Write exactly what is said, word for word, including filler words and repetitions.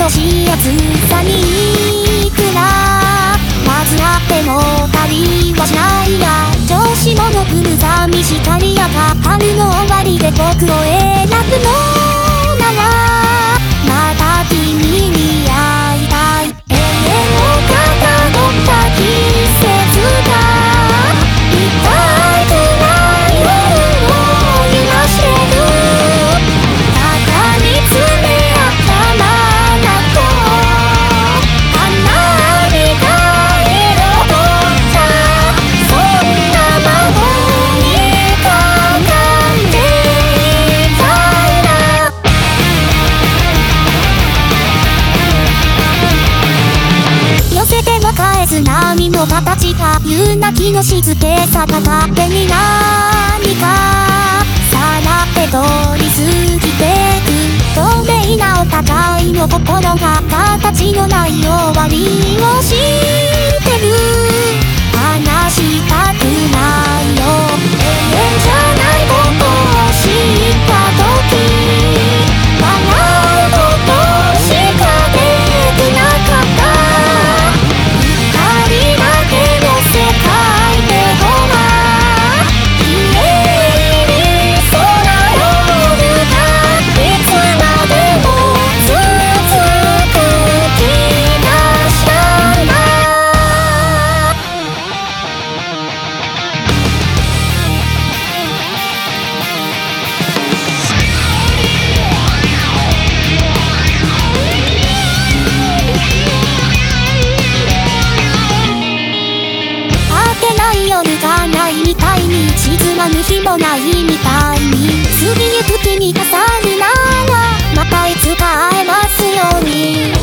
しい暑さにいくらまずなっても足りはしないや調子もの来る寂しかりやが春の終わりで僕を選ぶのならまた君に会いたい永遠をかたどった季節が痛いくらい夜を揺らしてるただ見つめ合ったままと離れが彩ったそんな魔法にかかっていたいな寄せても返す波の形が夕泣きの静けさが勝手に何かさらって通り過ぎてく透明なお互いの心が形のない終わりを知ってる話したくないよ永遠じゃないことを知った時笑うことしかできなかった二人だけの世界でほら綺麗に空夜がいつまでも続く気がしたんだ明けない夜がないみたいに沈まぬ日もないみたいに過ぎゆく君が去るならまたいつか会えますように